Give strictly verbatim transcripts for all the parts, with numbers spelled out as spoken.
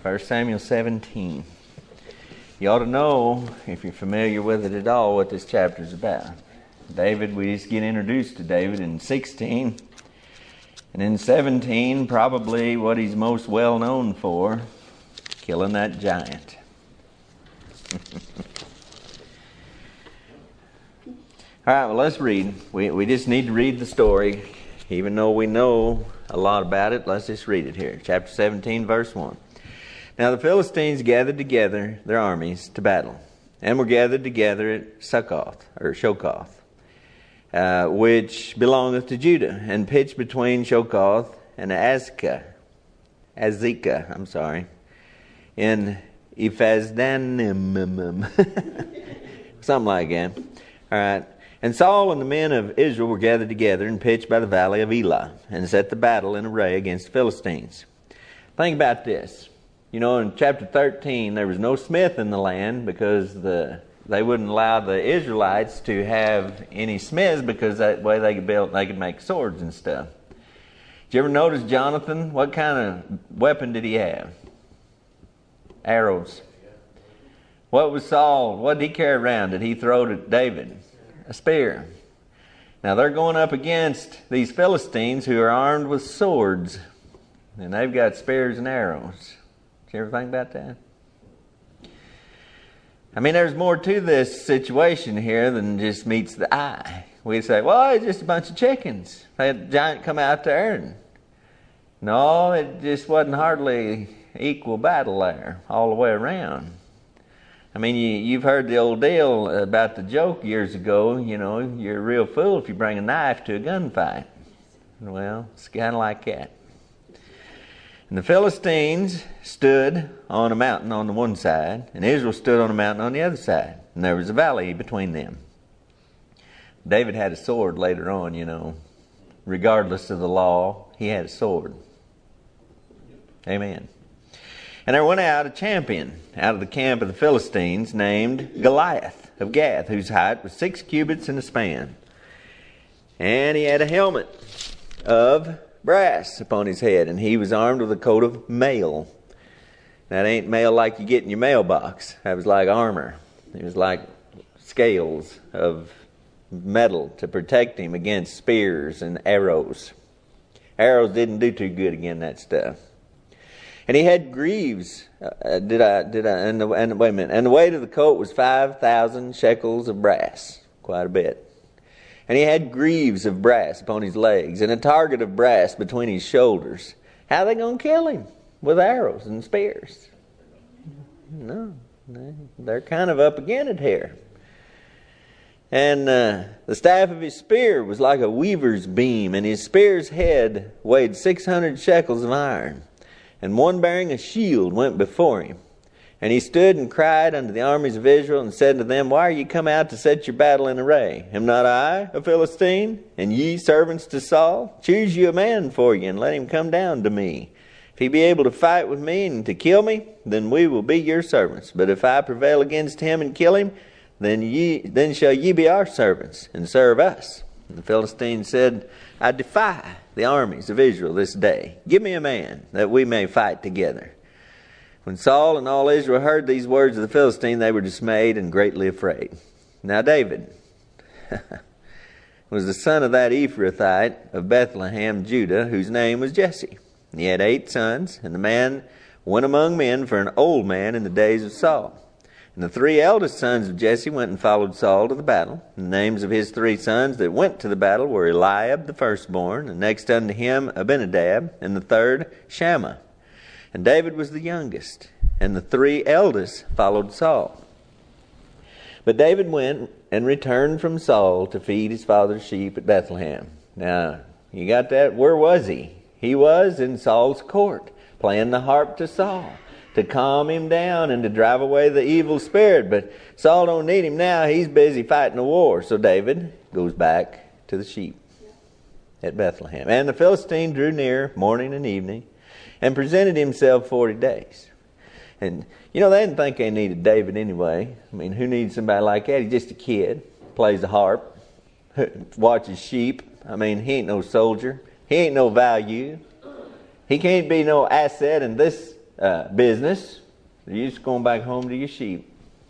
First Samuel seventeen. You ought to know, if you're familiar with it at all, what this chapter is about. David, we just get introduced to David in sixteen. And in seventeen, probably what he's most well known for, killing that giant. All right, well, let's read. We, we just need to read the story. Even though we know a lot about it, let's just read it here. Chapter seventeen, verse one. Now the Philistines gathered together their armies to battle, and were gathered together at Succoth, or Shokoth, uh, which belongeth to Judah, and pitched between Shokoth and Azekah, Azekah, I'm sorry, in Ephazdanim, something like that. All right. And Saul and the men of Israel were gathered together and pitched by the valley of Elah, and set the battle in array against the Philistines. Think about this. You know, in chapter thirteen, there was no smith in the land because the they wouldn't allow the Israelites to have any smiths because that way they could build, they could make swords and stuff. Did you ever notice Jonathan? What kind of weapon did he have? Arrows. What was Saul? What did he carry around? Did he throw to David? A spear. Now they're going up against these Philistines who are armed with swords, and they've got spears and arrows. Did you ever think about that? I mean, there's more to this situation here than just meets the eye. We say, well, it's just a bunch of chickens. They had a giant come out there. And no, it just wasn't hardly equal battle there all the way around. I mean, you, you've heard the old deal about the joke years ago, you know, you're a real fool if you bring a knife to a gunfight. Well, it's kind of like that. And the Philistines stood on a mountain on the one side, and Israel stood on a mountain on the other side. And there was a valley between them. David had a sword later on, you know. Regardless of the law, he had a sword. Amen. And there went out a champion out of the camp of the Philistines named Goliath of Gath, whose height was six cubits and a span. And he had a helmet of brass upon his head, and he was armed with a coat of mail. That ain't mail like you get in your mailbox. That was like armor. It was like scales of metal to protect him against spears and arrows. Arrows didn't do too good against that stuff. And he had greaves. Uh, did I? Did I? And, the, and wait a minute. And the weight of the coat was five thousand shekels of brass, quite a bit. And he had greaves of brass upon his legs, and a target of brass between his shoulders. How are they going to kill him? With arrows and spears? No, they're kind of up against it here. And uh, the staff of his spear was like a weaver's beam, and his spear's head weighed six hundred shekels of iron. And one bearing a shield went before him. And he stood and cried unto the armies of Israel, and said to them, Why are ye come out to set your battle in array? Am not I a Philistine, and ye servants to Saul? Choose you a man for you, and let him come down to me. If he be able to fight with me and to kill me, then we will be your servants. But if I prevail against him and kill him, then ye then shall ye be our servants, and serve us. And the Philistines said, I defy the armies of Israel this day. Give me a man, that we may fight together. When Saul and all Israel heard these words of the Philistine, they were dismayed and greatly afraid. Now David was the son of that Ephrathite of Bethlehem, Judah, whose name was Jesse. And he had eight sons, and the man went among men for an old man in the days of Saul. And the three eldest sons of Jesse went and followed Saul to the battle. And the names of his three sons that went to the battle were Eliab the firstborn, and next unto him Abinadab, and the third Shammah. And David was the youngest, and the three eldest followed Saul. But David went and returned from Saul to feed his father's sheep at Bethlehem. Now, you got that? Where was he? He was in Saul's court, playing the harp to Saul, to calm him down and to drive away the evil spirit. But Saul don't need him now. He's busy fighting a war. So David goes back to the sheep at Bethlehem. And the Philistine drew near morning and evening, and presented himself forty days. And, you know, they didn't think they needed David anyway. I mean, who needs somebody like that? He's just a kid, plays the harp, watches sheep. I mean, he ain't no soldier. He ain't no value. He can't be no asset in this uh, business. You're just going back home to your sheep.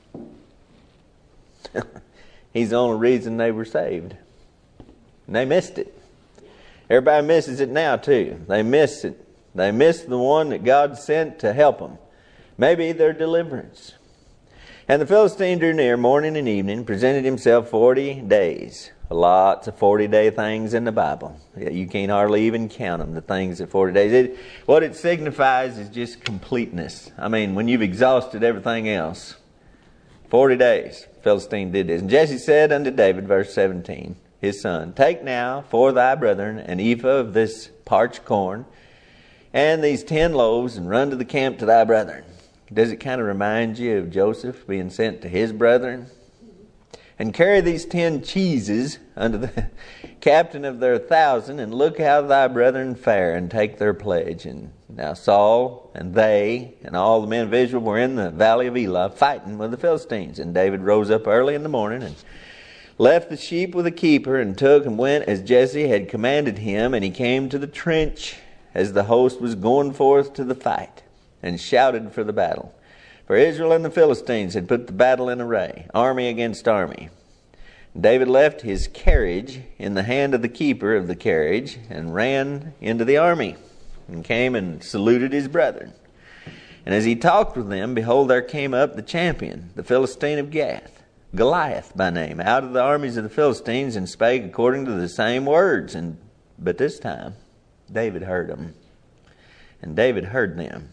He's the only reason they were saved. And they missed it. Everybody misses it now too. They miss it. They miss the one that God sent to help them. Maybe their deliverance. And the Philistine drew near morning and evening, presented himself forty days. Lots of forty-day things in the Bible. You can't hardly even count them, the things at forty days. It, what it signifies is just completeness. I mean, when you've exhausted everything else. forty days, Philistine did this. And Jesse said unto David, verse seventeen, his son, take now for thy brethren an ephah of this parched corn, and these ten loaves, and run to the camp to thy brethren. Does it kind of remind you of Joseph being sent to his brethren? And carry these ten cheeses unto the captain of their thousand, and look how thy brethren fare, and take their pledge. And now Saul and they and all the men of Israel were in the valley of Elah fighting with the Philistines. And David rose up early in the morning and left the sheep with a keeper, and took and went as Jesse had commanded him. And he came to the trench as the host was going forth to the fight, and shouted for the battle. For Israel and the Philistines had put the battle in array, army against army. David left his carriage in the hand of the keeper of the carriage, and ran into the army, and came and saluted his brethren. And as he talked with them, behold, there came up the champion, the Philistine of Gath, Goliath by name, out of the armies of the Philistines, and spake according to the same words. And but this time David heard them. And David heard them.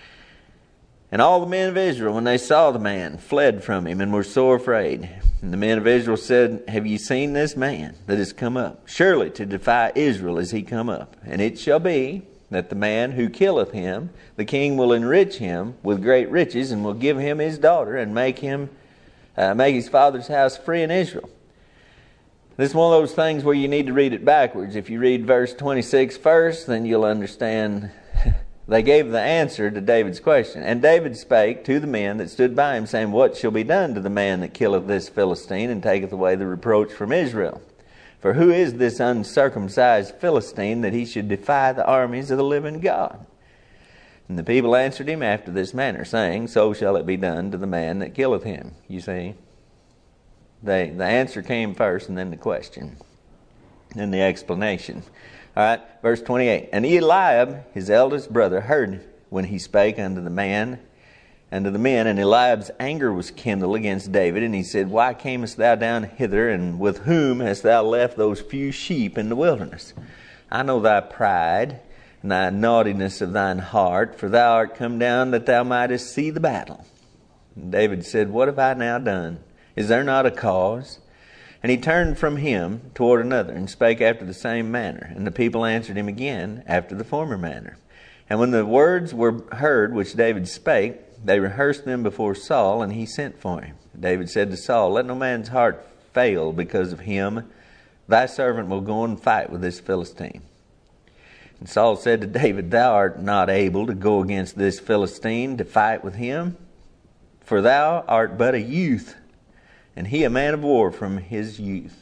And all the men of Israel, when they saw the man, fled from him, and were sore afraid. And the men of Israel said, have ye seen this man that is come up? Surely to defy Israel is he come up. And it shall be that the man who killeth him, the king will enrich him with great riches, and will give him his daughter, and make him uh, make his father's house free in Israel. This is one of those things where you need to read it backwards. If you read verse twenty-six first, then you'll understand. They gave the answer to David's question. And David spake to the men that stood by him, saying, what shall be done to the man that killeth this Philistine, and taketh away the reproach from Israel? For who is this uncircumcised Philistine, that he should defy the armies of the living God? And the people answered him after this manner, saying, so shall it be done to the man that killeth him. You see, they, the answer came first, and then the question, then the explanation. All right, verse twenty-eight. And Eliab, his eldest brother, heard when he spake unto the man, unto the men. And Eliab's anger was kindled against David. And he said, why camest thou down hither? And with whom hast thou left those few sheep in the wilderness? I know thy pride, and thy naughtiness of thine heart, for thou art come down that thou mightest see the battle. And David said, what have I now done? Is there not a cause? And he turned from him toward another, and spake after the same manner. And the people answered him again after the former manner. And when the words were heard which David spake, they rehearsed them before Saul, and he sent for him. David said to Saul, let no man's heart fail because of him. Thy servant will go and fight with this Philistine. And Saul said to David, thou art not able to go against this Philistine to fight with him, for thou art but a youth, and he a man of war from his youth.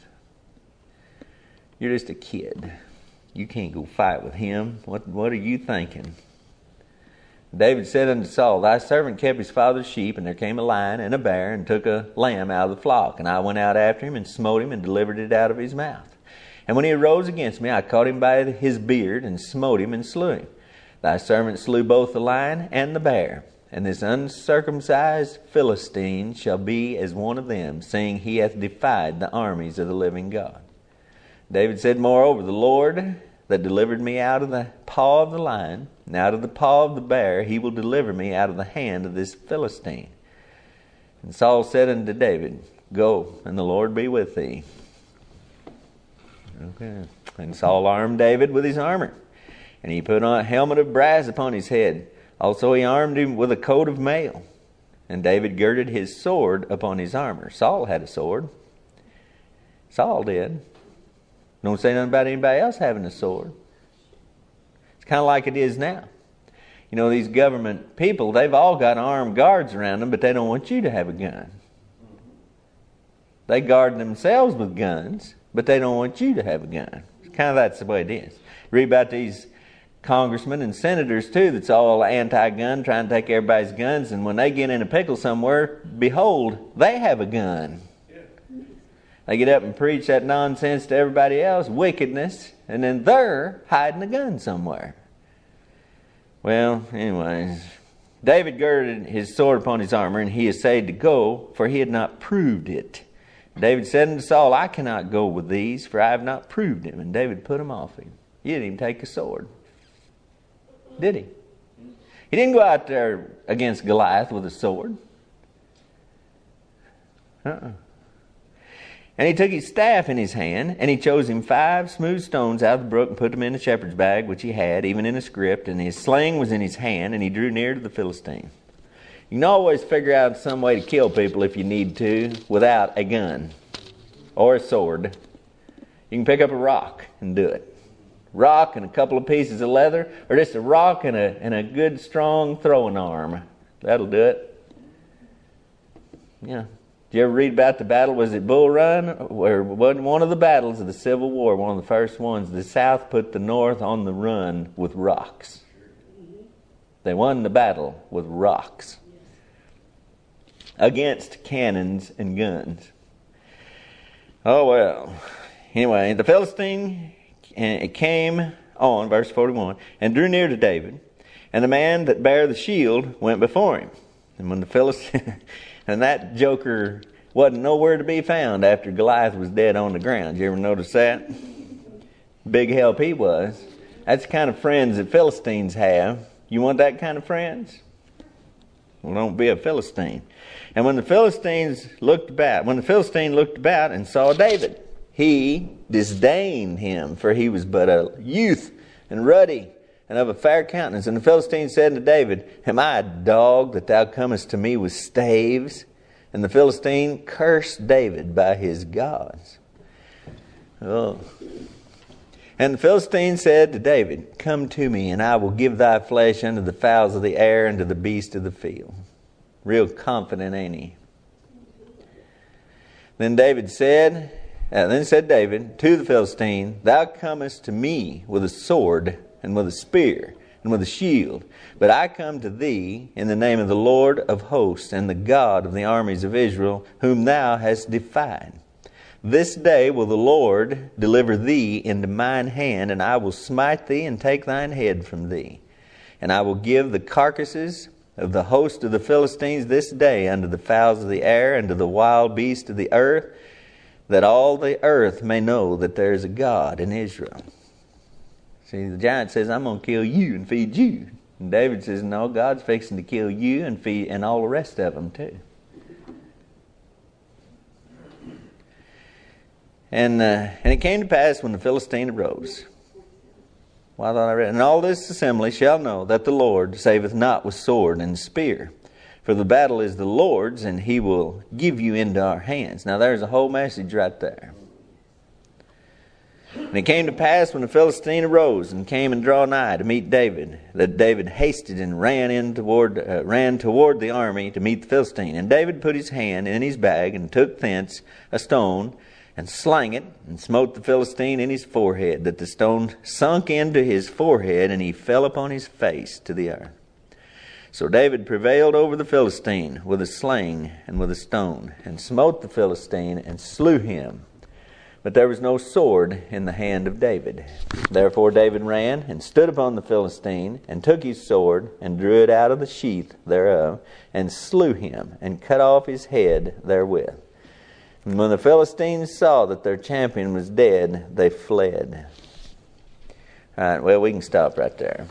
You're just a kid. You can't go fight with him. What, what are you thinking? David said unto Saul, thy servant kept his father's sheep, and there came a lion and a bear, and took a lamb out of the flock. And I went out after him, and smote him, and delivered it out of his mouth. And when he arose against me, I caught him by his beard, and smote him, and slew him. Thy servant slew both the lion and the bear. And this uncircumcised Philistine shall be as one of them, seeing he hath defied the armies of the living God. David said, moreover, the Lord that delivered me out of the paw of the lion, and out of the paw of the bear, he will deliver me out of the hand of this Philistine. And Saul said unto David, go, and the Lord be with thee. Okay. And Saul armed David with his armor, and he put on a helmet of brass upon his head. Also he armed him with a coat of mail. And David girded his sword upon his armor. Saul had a sword. Saul did. Don't say nothing about anybody else having a sword. It's kind of like it is now. You know, these government people, they've all got armed guards around them, but they don't want you to have a gun. They guard themselves with guns, but they don't want you to have a gun. It's kind of that's the way it is. Read about these congressmen and senators too that's all anti-gun, trying to take everybody's guns, and when they get in a pickle somewhere, behold, they have a gun. They get up and preach that nonsense to everybody else, wickedness, and then they're hiding a gun somewhere. Well, anyways, David girded his sword upon his armor, and he essayed to go, for he had not proved it. David said unto Saul, I cannot go with these, for I have not proved him. And David put him off him. He didn't even take a sword. Did he? He didn't go out there against Goliath with a sword. Uh-uh. And he took his staff in his hand, and he chose him five smooth stones out of the brook and put them in a shepherd's bag, which he had, even in a script, and his sling was in his hand, and he drew near to the Philistine. You can always figure out some way to kill people if you need to without a gun or a sword. You can pick up a rock and do it. Rock and a couple of pieces of leather, or just a rock and a, and a good strong throwing arm. That'll do it. Yeah. Did you ever read about the battle? Was it Bull Run? Or wasn't one of the battles of the Civil War, one of the first ones, the South put the North on the run with rocks. They won the battle with rocks against cannons and guns. Oh, well. Anyway, the Philistine came on, verse forty-one, and drew near to David, and the man that bare the shield went before him. And when the Philistine... And that joker wasn't nowhere to be found after Goliath was dead on the ground. Did you ever notice that? Big help he was. That's the kind of friends that Philistines have. You want that kind of friends? Well, don't be a Philistine. And when the Philistines looked about, when the Philistine looked about and saw David, he disdained him, for he was but a youth and ruddy and of a fair countenance. And the Philistine said to David, Am I a dog that thou comest to me with staves? And the Philistine cursed David by his gods. Oh. And the Philistine said to David, Come to me, and I will give thy flesh unto the fowls of the air and to the beasts of the field. Real confident, ain't he? Then David said, uh, Then said David to the Philistine, Thou comest to me with a sword and with a spear, and with a shield. But I come to thee in the name of the Lord of hosts, and the God of the armies of Israel, whom thou hast defied. This day will the Lord deliver thee into mine hand, and I will smite thee and take thine head from thee. And I will give the carcasses of the host of the Philistines this day unto the fowls of the air, and to the wild beasts of the earth, that all the earth may know that there is a God in Israel. See, the giant says, I'm going to kill you and feed you. And David says, no, God's fixing to kill you and feed and all the rest of them too. And uh, and it came to pass when the Philistine arose. Well, I thought I read, and all this assembly shall know that the Lord saveth not with sword and spear. For the battle is the Lord's, and he will give you into our hands. Now there's a whole message right there. And it came to pass when the Philistine arose and came and drew nigh to meet David, that David hasted and ran in toward uh, ran toward the army to meet the Philistine. And David put his hand in his bag and took thence a stone and slang it and smote the Philistine in his forehead, that the stone sunk into his forehead, and he fell upon his face to the earth. So David prevailed over the Philistine with a sling and with a stone, and smote the Philistine and slew him. But there was no sword in the hand of David. Therefore David ran and stood upon the Philistine, and took his sword, and drew it out of the sheath thereof, and slew him, and cut off his head therewith. And when the Philistines saw that their champion was dead, they fled. All right, well, we can stop right there.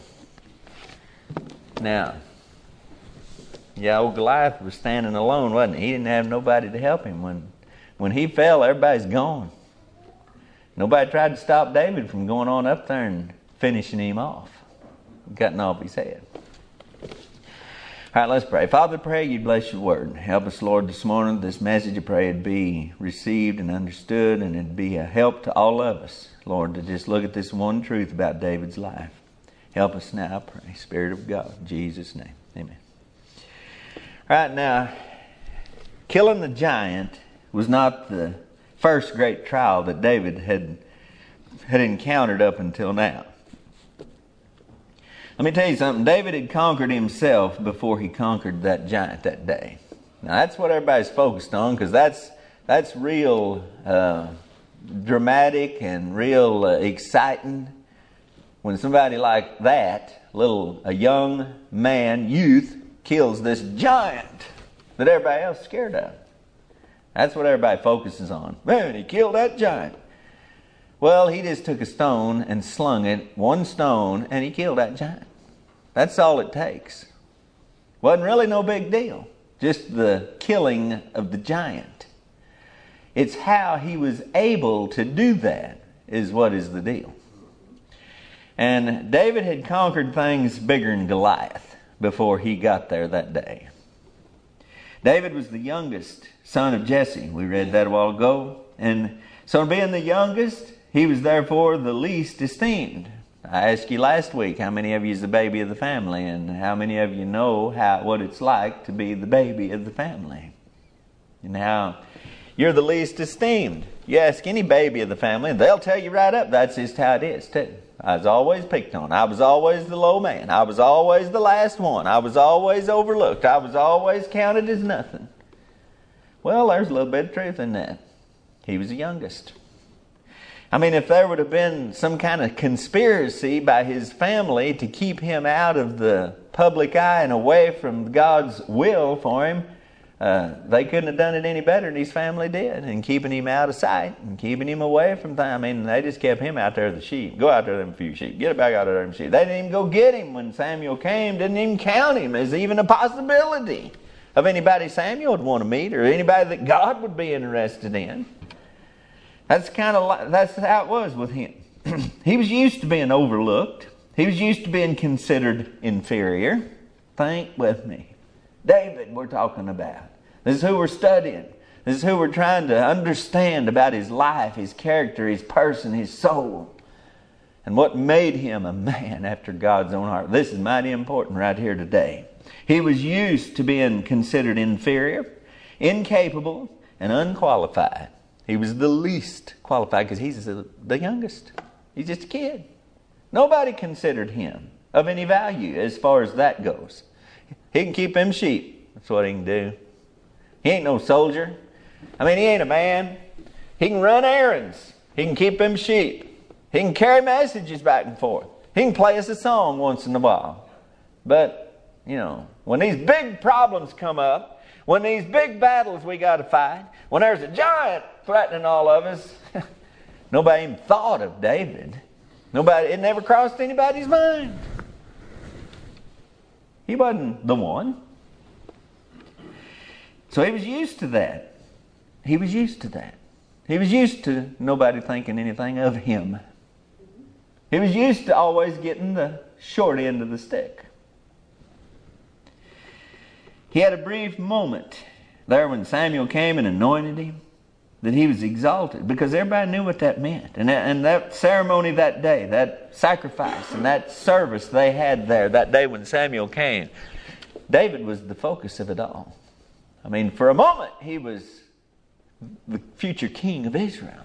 Now, yeah, old Goliath was standing alone, wasn't he? He didn't have nobody to help him. When, when he fell, everybody's gone. Nobody tried to stop David from going on up there and finishing him off, cutting off his head. All right, let's pray. Father, pray you bless your word. Help us, Lord, this morning. This message, I pray, it'd be received and understood, and it'd be a help to all of us, Lord, to just look at this one truth about David's life. Help us now, I pray. Spirit of God, in Jesus' name, amen. All right, now, killing the giant was not the first great trial that David had had encountered up until now. Let me tell you something. David had conquered himself before he conquered that giant that day. Now that's what everybody's focused on, because that's that's real uh, dramatic and real uh, exciting. When somebody like that, little a young man, youth, kills this giant that everybody else is scared of. That's what everybody focuses on. Man, he killed that giant. Well, he just took a stone and slung it, one stone, and he killed that giant. That's all it takes. Wasn't really no big deal. Just the killing of the giant. It's how he was able to do that is what is the deal. And David had conquered things bigger than Goliath before he got there that day. David was the youngest son of Jesse. We read that a while ago. And so being the youngest, he was therefore the least esteemed. I asked you last week how many of you is the baby of the family, and how many of you know how what it's like to be the baby of the family. And how you're the least esteemed. You ask any baby of the family, and they'll tell you right up, that's just how it is too. I was always picked on. I was always the low man. I was always the last one. I was always overlooked. I was always counted as nothing. Well, there's a little bit of truth in that. He was the youngest. I mean, if there would have been some kind of conspiracy by his family to keep him out of the public eye and away from God's will for him, uh, they couldn't have done it any better than his family did in keeping him out of sight and keeping him away from things. I mean, they just kept him out there as a sheep. Go out there with them few sheep. Get it back out there with them sheep. They didn't even go get him when Samuel came. Didn't even count him as even a possibility of anybody Samuel would want to meet or anybody that God would be interested in. That's kind of like, that's how it was with him. He was used to being overlooked. He was used to being considered inferior. Think with me. David we're talking about. This is who we're studying. This is who we're trying to understand about his life, his character, his person, his soul. And what made him a man after God's own heart. This is mighty important right here today. He was used to being considered inferior, incapable, and unqualified. He was the least qualified because he's the, the youngest. He's just a kid. Nobody considered him of any value as far as that goes. He can keep them sheep. That's what he can do. He ain't no soldier. I mean, he ain't a man. He can run errands. He can keep them sheep. He can carry messages back and forth. He can play us a song once in a while. But, you know, when these big problems come up, when these big battles we got to fight, when there's a giant threatening all of us, nobody even thought of David. Nobody, it never crossed anybody's mind. He wasn't the one. So he was used to that. He was used to that. He was used to nobody thinking anything of him. He was used to always getting the short end of the stick. He had a brief moment there when Samuel came and anointed him, that he was exalted, because everybody knew what that meant. And that, and that ceremony that day, that sacrifice and that service they had there that day when Samuel came, David was the focus of it all. I mean, for a moment, he was the future king of Israel.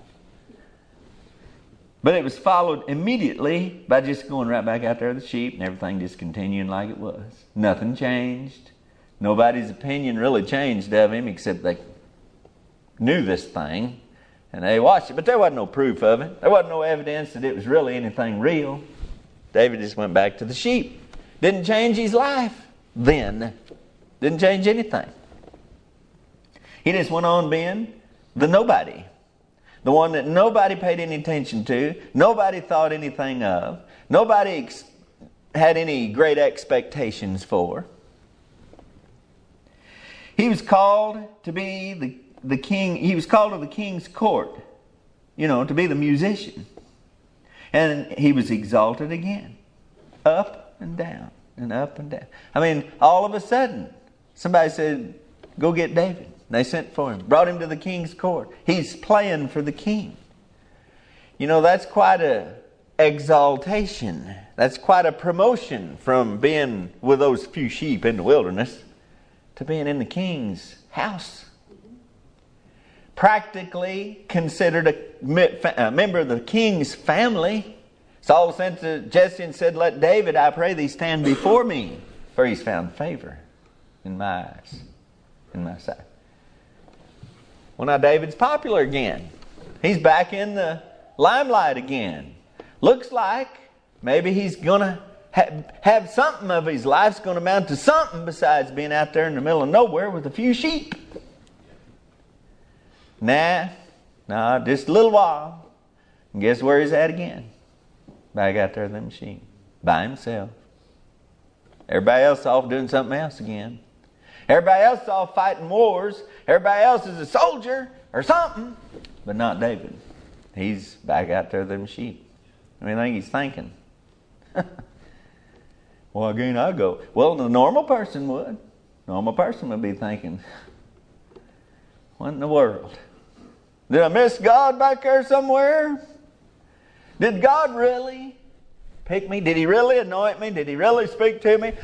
But it was followed immediately by just going right back out there with the sheep and everything just continuing like it was. Nothing changed. Nobody's opinion really changed of him except they knew this thing and they watched it. But there wasn't no proof of it. There wasn't no evidence that it was really anything real. David just went back to the sheep. Didn't change his life then. Didn't change anything. He just went on being the nobody. The one that nobody paid any attention to. Nobody thought anything of. Nobody ex- had any great expectations for. He was called to be the, the king. He was called to the king's court. You know, to be the musician. And he was exalted again. Up and down and up and down. I mean, all of a sudden, somebody said, go get David. They sent for him, brought him to the king's court. He's playing for the king. You know, that's quite a exaltation. That's quite a promotion from being with those few sheep in the wilderness to being in the king's house. Practically considered a member of the king's family. Saul sent to Jesse and said, "Let David, I pray thee, stand before me, for he's found favor in my eyes, in my sight." Well, now David's popular again. He's back in the limelight again. Looks like maybe he's going to ha- have something of his life's going to amount to something besides being out there in the middle of nowhere with a few sheep. Nah, nah, just a little while. And guess where he's at again? Back out there with them sheep. By himself. Everybody else off doing something else again. Everybody else is off fighting wars. Everybody else is a soldier or something. But not David. He's back out there with them sheep. What do you think he's thinking? Well, again, I go. Well, the normal person would. Normal person would be thinking, what in the world? Did I miss God back there somewhere? Did God really pick me? Did He really anoint me? Did He really speak to me?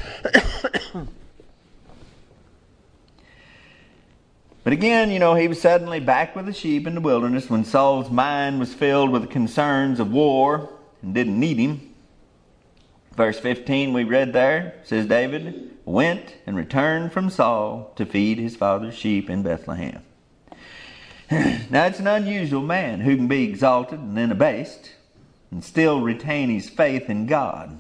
But again, you know, he was suddenly back with the sheep in the wilderness when Saul's mind was filled with the concerns of war and didn't need him. Verse fifteen we read there, says David went and returned from Saul to feed his father's sheep in Bethlehem. Now it's an unusual man who can be exalted and then abased and still retain his faith in God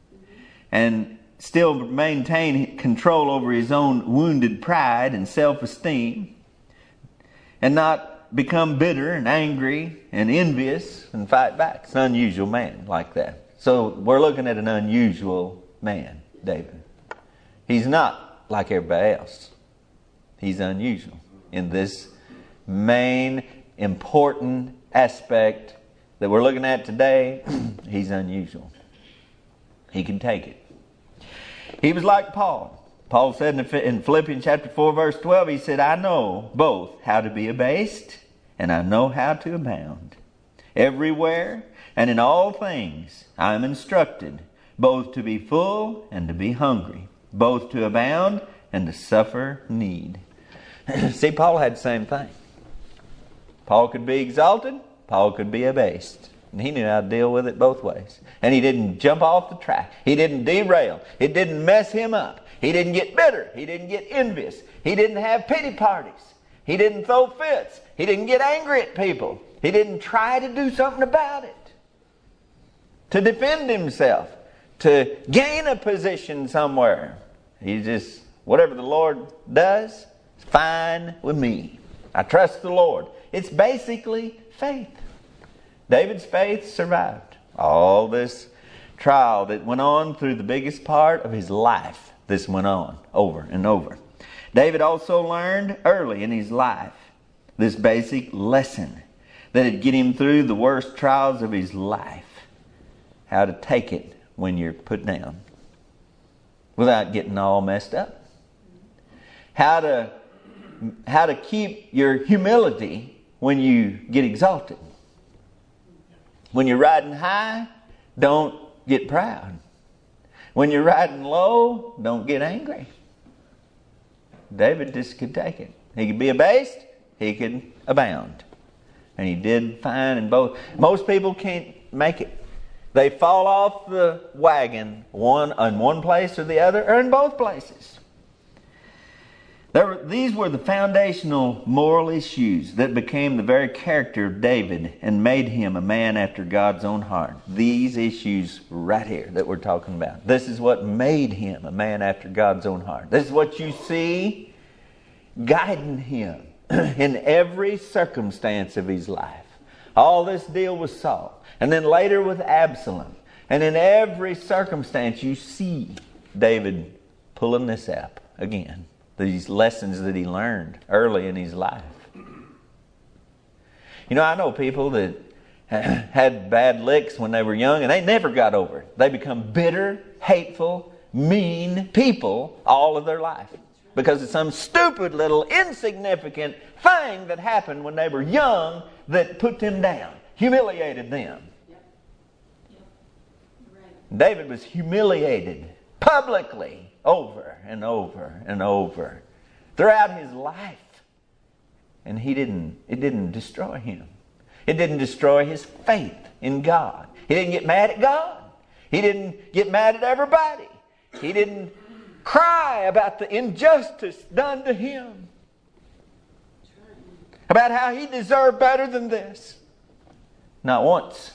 and still maintain control over his own wounded pride and self-esteem and not become bitter and angry and envious and fight back. It's an unusual man like that. So we're looking at an unusual man, David. He's not like everybody else. He's unusual in this main important aspect that we're looking at today. He's unusual. He can take it. He was like Paul. Paul said in Philippians chapter four verse twelve, he said, "I know both how to be abased and I know how to abound. Everywhere and in all things I am instructed, both to be full and to be hungry, both to abound and to suffer need." See, Paul had the same thing. Paul could be exalted, Paul could be abased. And he knew how to deal with it both ways. And he didn't jump off the track. He didn't derail. It didn't mess him up. He didn't get bitter. He didn't get envious. He didn't have pity parties. He didn't throw fits. He didn't get angry at people. He didn't try to do something about it, to defend himself, to gain a position somewhere. He just, whatever the Lord does, is fine with me. I trust the Lord. It's basically faith. David's faith survived all this trial that went on through the biggest part of his life. This went on over and over. David also learned early in his life this basic lesson that would get him through the worst trials of his life. How to take it when you're put down without getting all messed up. How to, how to keep your humility when you get exalted. When you're riding high, don't get proud. When you're riding low, don't get angry. David just could take it. He could be abased, he could abound. And he did fine in both. Most people can't make it. They fall off the wagon one in one place or the other, or in both places. There were, these were the foundational moral issues that became the very character of David and made him a man after God's own heart. These issues right here that we're talking about. This is what made him a man after God's own heart. This is what you see guiding him in every circumstance of his life. All this deal with Saul. And then later with Absalom. And in every circumstance you see David pulling this up again. These lessons that he learned early in his life. You know, I know people that had bad licks when they were young and they never got over it. They become bitter, hateful, mean people all of their life. Because of some stupid little insignificant thing that happened when they were young that put them down, humiliated them. Yep. Yep. Right. David was humiliated publicly over and over and over throughout his life. And he didn't, it didn't destroy him. It didn't destroy his faith in God. He didn't get mad at God. He didn't get mad at everybody. He didn't cry about the injustice done to him, about how he deserved better than this. Not once.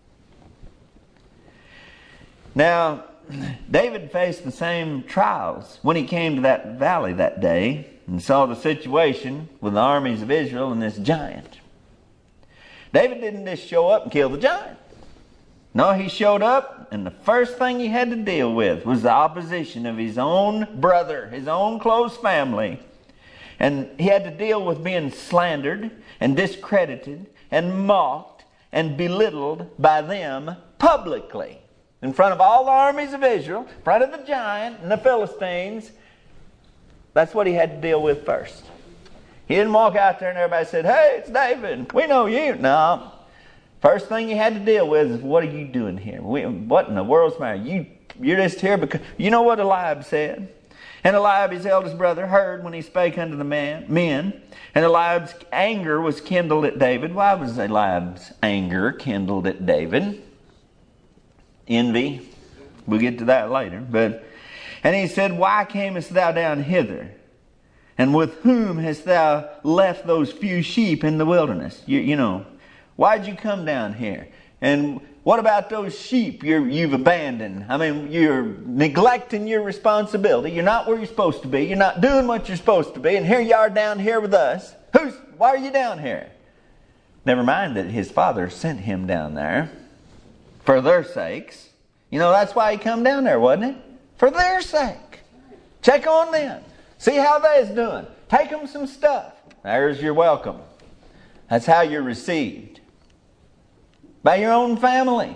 Now, David faced the same trials when he came to that valley that day and saw the situation with the armies of Israel and this giant. David didn't just show up and kill the giant. No, he showed up, and the first thing he had to deal with was the opposition of his own brother, his own close family. And he had to deal with being slandered and discredited and mocked and belittled by them publicly. In front of all the armies of Israel, in front of the giant and the Philistines. That's what he had to deal with first. He didn't walk out there and everybody said, "Hey, it's David. We know you." No. First thing he had to deal with is, what are you doing here? We, what in the world's the matter? You, you're just here because... You know what Eliab said? And Eliab, his eldest brother, heard when he spake unto the man, men. And Eliab's anger was kindled at David. Why was Eliab's anger kindled at David? Envy. We'll get to that later. But and he said, "Why camest thou down hither? And with whom hast thou left those few sheep in the wilderness?" You, you know, why'd you come down here? And what about those sheep you're, you've abandoned? I mean, you're neglecting your responsibility. You're not where you're supposed to be. You're not doing what you're supposed to be. And here you are down here with us. Who's? Why are you down here? Never mind that his father sent him down there for their sakes. You know, that's why he come down there, wasn't it? For their sake. Check on them. See how they's doing. Take them some stuff. There's your welcome. That's how you're received. By your own family.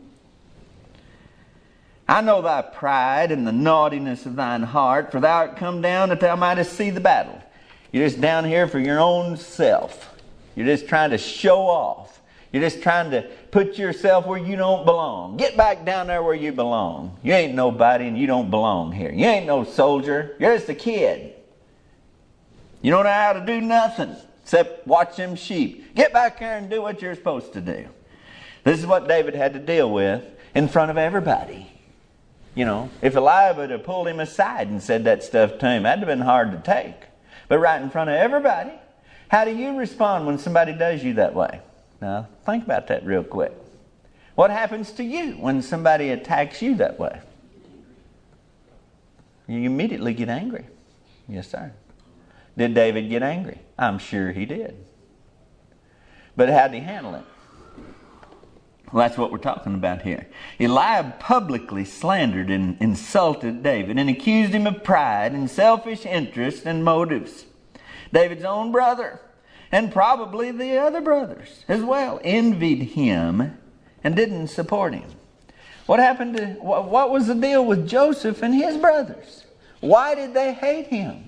"I know thy pride and the naughtiness of thine heart, for thou art come down that thou mightest see the battle." You're just down here for your own self. You're just trying to show off. You're just trying to put yourself where you don't belong. Get back down there where you belong. You ain't nobody and you don't belong here. You ain't no soldier. You're just a kid. You don't know how to do nothing except watch them sheep. Get back there and do what you're supposed to do. This is what David had to deal with in front of everybody. You know, if Eliab had pulled him aside and said that stuff to him, that'd have been hard to take. But right in front of everybody, how do you respond when somebody does you that way? Now, think about that real quick. What happens to you when somebody attacks you that way? You immediately get angry. Yes, sir. Did David get angry? I'm sure he did. But how did he handle it? Well, that's what we're talking about here. Eliab publicly slandered and insulted David and accused him of pride and selfish interest and motives. David's own brother, and probably the other brothers as well, envied him and didn't support him. What happened to, what was the deal with Joseph and his brothers? Why did they hate him?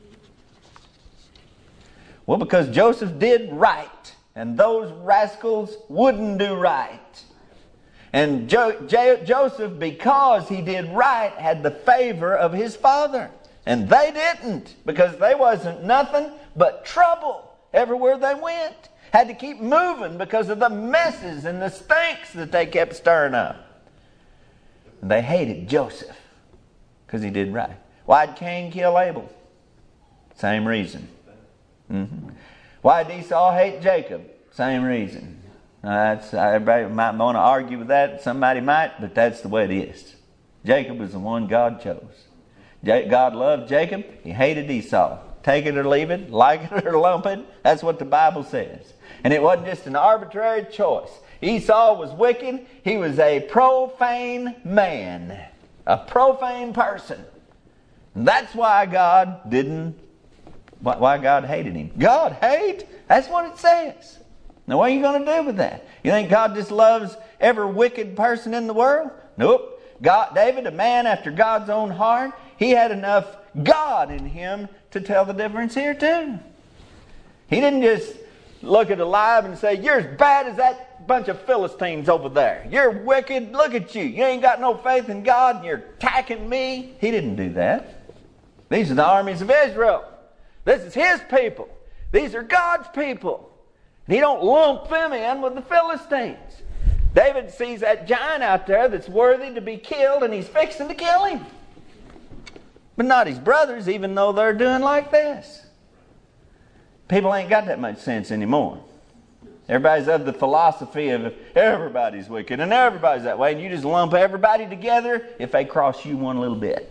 Well, because Joseph did right, and those rascals wouldn't do right. And jo- jo- Joseph, because he did right, had the favor of his father. And they didn't, because they wasn't nothing but trouble everywhere they went. Had to keep moving because of the messes and the stinks that they kept stirring up. And they hated Joseph because he did right. Why'd Cain kill Abel? Same reason. Mm-hmm. Why did Esau hate Jacob? Same reason. Now that's, everybody might want to argue with that. Somebody might, but that's the way it is. Jacob was the one God chose. God loved Jacob. He hated Esau. Take it or leave it, like it or lump it. That's what the Bible says. And it wasn't just an arbitrary choice. Esau was wicked. He was a profane man. A profane person. And that's why God didn't, why God hated him. God hate? That's what it says. Now what are you going to do with that? You think God just loves every wicked person in the world? Nope. God, David, a man after God's own heart, he had enough God in him to tell the difference here too. He didn't just look at Eliab and say, "You're as bad as that bunch of Philistines over there. You're wicked. Look at you. You ain't got no faith in God and you're attacking me." He didn't do that. These are the armies of Israel. This is his people. These are God's people. And he don't lump them in with the Philistines. David sees that giant out there that's worthy to be killed, and he's fixing to kill him. But not his brothers, even though they're doing like this. People ain't got that much sense anymore. Everybody's of the philosophy of everybody's wicked and everybody's that way, and you just lump everybody together if they cross you one little bit.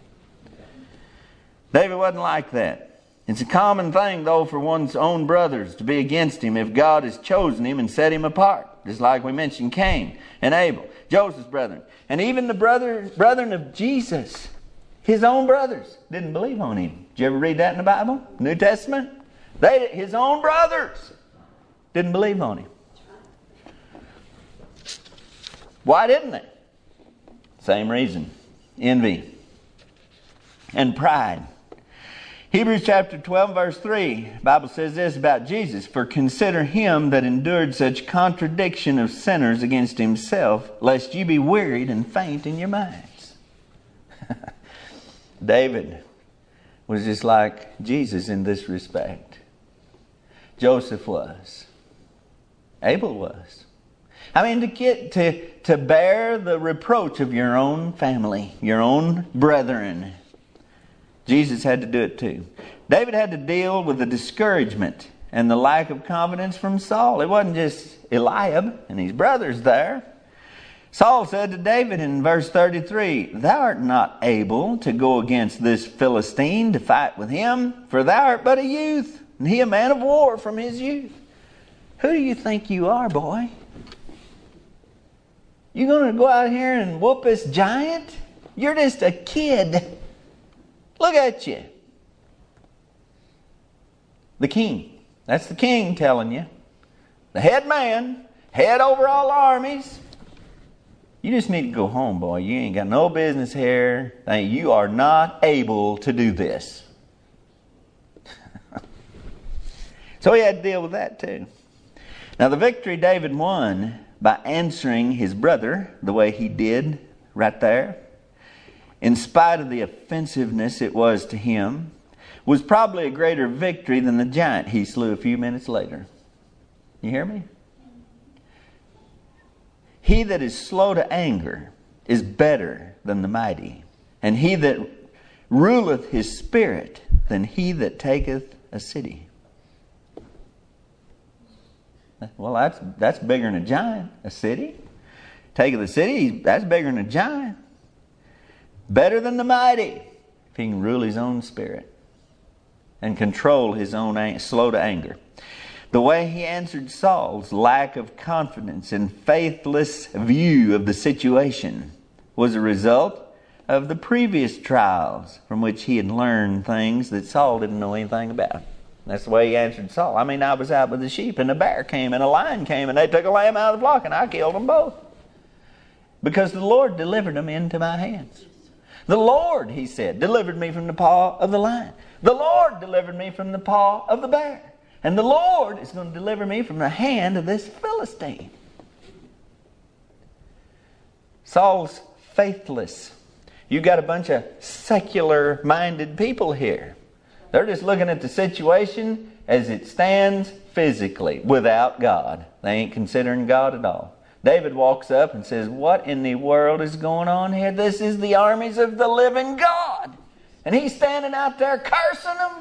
David wasn't like that. It's a common thing, though, for one's own brothers to be against him if God has chosen him and set him apart. Just like we mentioned Cain and Abel, Joseph's brethren. And even the brother, brethren of Jesus, his own brothers, didn't believe on him. Did you ever read that in the Bible? New Testament? They, his own brothers didn't believe on him. Why didn't they? Same reason. Envy and pride. Hebrews chapter twelve verse three, the Bible says this about Jesus. For consider him that endured such contradiction of sinners against himself, lest you be wearied and faint in your minds. David was just like Jesus in this respect. Joseph was. Abel was. I mean, to get to, to bear the reproach of your own family, your own brethren. Jesus had to do it too. David had to deal with the discouragement and the lack of confidence from Saul. It wasn't just Eliab and his brothers there. Saul said to David in verse thirty-three, Thou art not able to go against this Philistine to fight with him, for thou art but a youth, and he a man of war from his youth. Who do you think you are, boy? You going to go out here and whoop this giant? You're just a kid. Look at you. The king. That's the king telling you. The head man, head over all armies. You just need to go home, boy. You ain't got no business here. You are not able to do this. So he had to deal with that too. Now the victory David won by answering his brother the way he did right there, in spite of the offensiveness it was to him, was probably a greater victory than the giant he slew a few minutes later. You hear me? He that is slow to anger is better than the mighty, and he that ruleth his spirit than he that taketh a city. Well, that's that's bigger than a giant. A city? Taketh a city, that's bigger than a giant. Better than the mighty, if he can rule his own spirit and control his own ang- slow to anger. The way he answered Saul's lack of confidence and faithless view of the situation was a result of the previous trials from which he had learned things that Saul didn't know anything about. That's the way he answered Saul. I mean, I was out with the sheep and a bear came and a lion came and they took a lamb out of the flock and I killed them both. Because the Lord delivered them into my hands. The Lord, he said, delivered me from the paw of the lion. The Lord delivered me from the paw of the bear. And the Lord is going to deliver me from the hand of this Philistine. Saul's faithless. You got a bunch of secular-minded people here. They're just looking at the situation as it stands physically without God. They ain't considering God at all. David walks up and says, what in the world is going on here? This is the armies of the living God. And he's standing out there cursing them.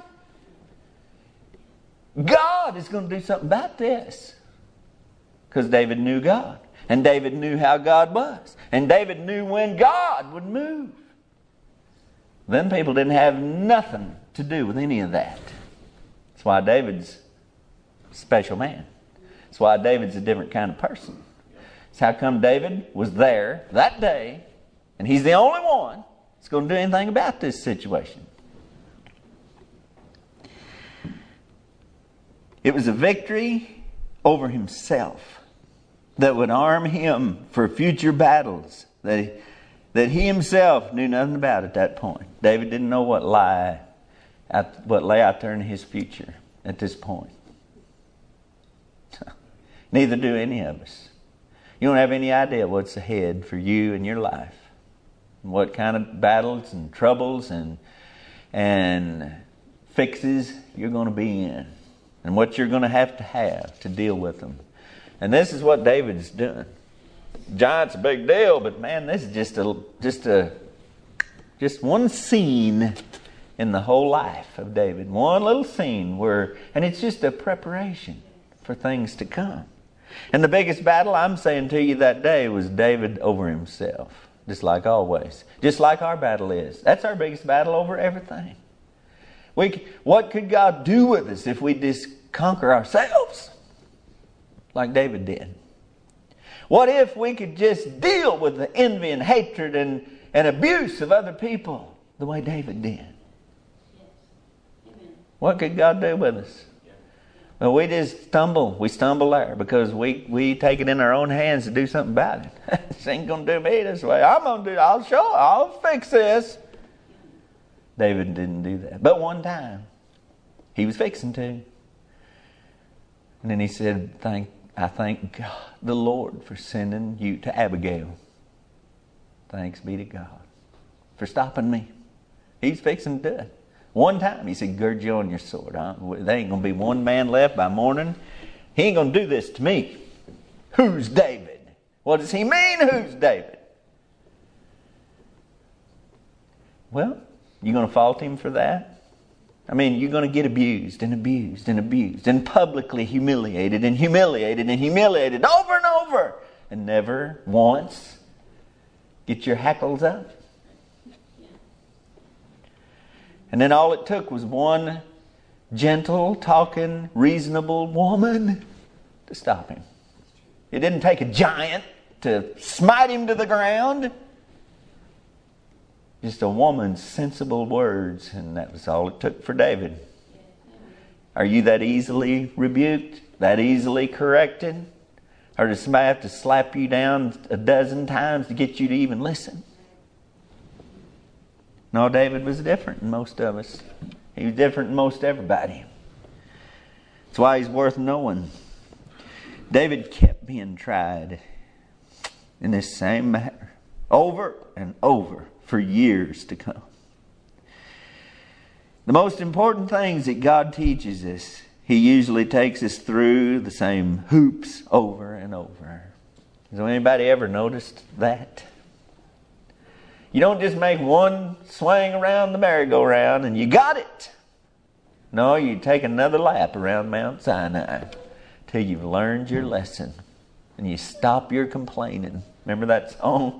God is going to do something about this. Because David knew God. And David knew how God was. And David knew when God would move. Them people didn't have nothing to do with any of that. That's why David's a special man. That's why David's a different kind of person. It's how come David was there that day, and he's the only one that's going to do anything about this situation. It was a victory over himself that would arm him for future battles that he, that he himself knew nothing about at that point. David didn't know what lie, what lay out there in his future at this point. Neither do any of us. You don't have any idea what's ahead for you in your life. And what kind of battles and troubles and and fixes you're going to be in. And what you're going to have to have to deal with them. And this is what David's doing. Giant's a big deal, but man, this is just a just a just one scene in the whole life of David. One little scene where, and it's just a preparation for things to come. And the biggest battle, I'm saying to you that day, was David over himself. Just like always. Just like our battle is. That's our biggest battle over everything. We, what could God do with us if we just conquer ourselves? Like David did. What if we could just deal with the envy and hatred and, and abuse of other people the way David did? What could God do with us? Well, we just stumble. We stumble there because we, we take it in our own hands to do something about it. This ain't going to do me this way. I'm going to do I'll show I'll fix this. David didn't do that. But one time, he was fixing to. And then he said, "Thank I thank God, the Lord, for sending you to Abigail. Thanks be to God for stopping me." He's fixing to do it. One time, he said, "Gird you on your sword. Huh? There ain't going to be one man left by morning. He ain't going to do this to me." Who's David? What does he mean, who's David? Well, you going to fault him for that? I mean, you're going to get abused and abused and abused and publicly humiliated and humiliated and humiliated over and over and never once get your hackles up. And then all it took was one gentle, talking, reasonable woman to stop him. It didn't take a giant to smite him to the ground. Just a woman's sensible words, and that was all it took for David. Are you that easily rebuked? That easily corrected? Or does somebody have to slap you down a dozen times to get you to even listen? No, David was different than most of us. He was different than most everybody. That's why he's worth knowing. David kept being tried in this same matter, over and over, for years to come. The most important things that God teaches us, He usually takes us through the same hoops over and over. Has anybody ever noticed that? You don't just make one swing around the merry-go-round and you got it. No, you take another lap around Mount Sinai till you've learned your lesson and you stop your complaining. Remember that song?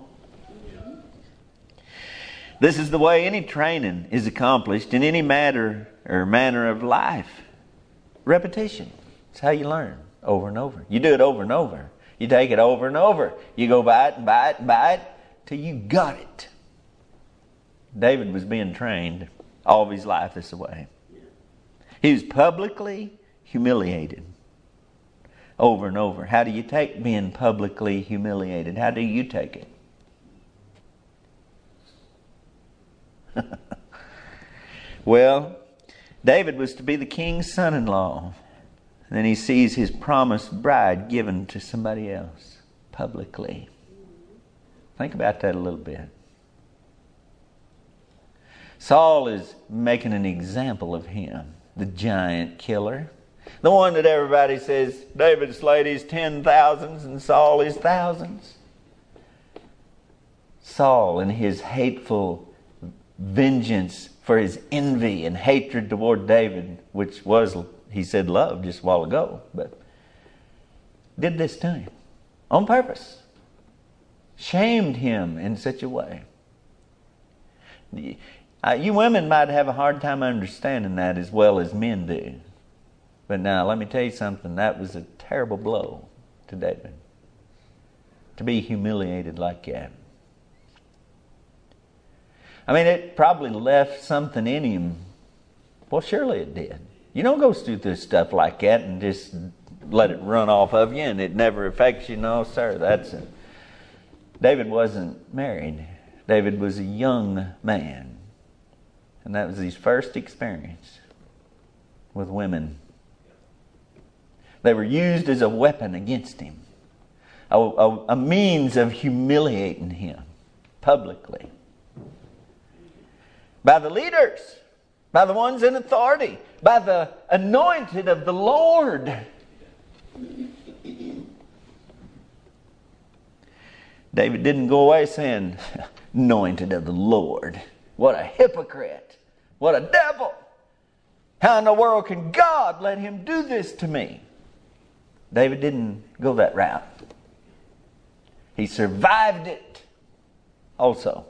This is the way any training is accomplished in any matter or manner of life. Repetition. It's how you learn over and over. You do it over and over. You take it over and over. You go by it and by it and by it till you got it. David was being trained all of his life this way. He was publicly humiliated over and over. How do you take being publicly humiliated? How do you take it? Well, David was to be the king's son-in-law. And then he sees his promised bride given to somebody else publicly. Think about that a little bit. Saul is making an example of him, the giant killer. The one that everybody says, David slayed his ten thousands and Saul his thousands. Saul and his hateful vengeance for his envy and hatred toward David, which was, he said, love just a while ago, but did this to him on purpose. Shamed him in such a way. Uh, you women might have a hard time understanding that as well as men do. But now, let me tell you something. That was a terrible blow to David. To be humiliated like that. I mean, it probably left something in him. Well, surely it did. You don't go through this stuff like that and just let it run off of you and it never affects you. No, sir. That's it. David wasn't married. David was a young man. And that was his first experience with women. They were used as a weapon against him. A, a, a means of humiliating him publicly. By the leaders. By the ones in authority. By the anointed of the Lord. David didn't go away saying, anointed of the Lord. What a hypocrite. What a devil. How in the world can God let him do this to me? David didn't go that route. He survived it also.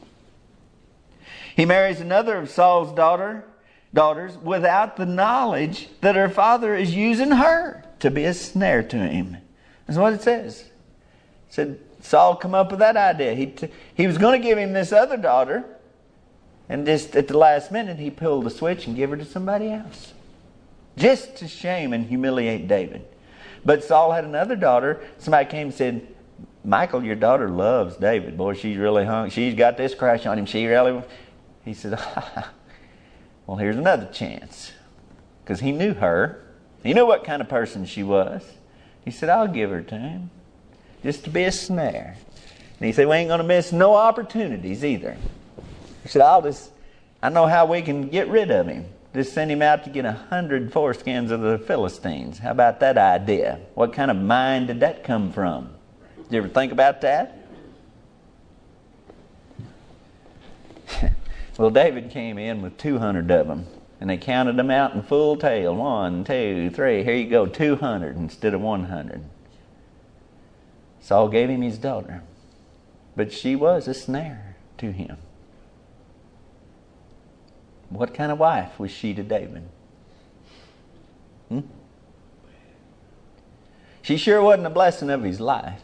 He marries another of Saul's daughter, daughters without the knowledge that her father is using her to be a snare to him. That's what it says. It said Saul come up with that idea. He, t- he was going to give him this other daughter, and just at the last minute he pulled the switch and gave her to somebody else. Just to shame and humiliate David. But Saul had another daughter. Somebody came and said, Michael, your daughter loves David. Boy, she's really hung. She's got this crush on him. She really... He said, well, here's another chance. Because he knew her. He knew what kind of person she was. He said, I'll give her to him. Just to be a snare. And he said, we ain't going to miss no opportunities either. He said, I'll just... I know how we can get rid of him. Just send him out to get a hundred foreskins of the Philistines. How about that idea? What kind of mind did that come from? Did you ever think about that? Well, David came in with two hundred of them. And they counted them out in full tale. One, two, three. Here you go, two hundred instead of one hundred. Saul gave him his daughter. But she was a snare to him. What kind of wife was she to David? Hmm? She sure wasn't a blessing of his life.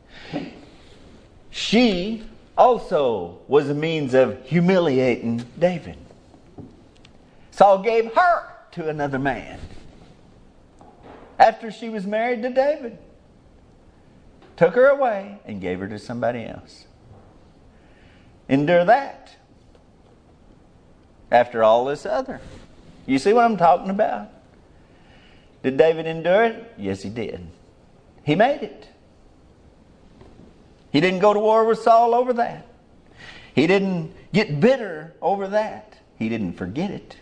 She also was a means of humiliating David. Saul gave her to another man after she was married to David. Took her away and gave her to somebody else. Endure that. After all this other. You see what I'm talking about? Did David endure it? Yes, he did. He made it. He didn't go to war with Saul over that. He didn't get bitter over that. He didn't forget it.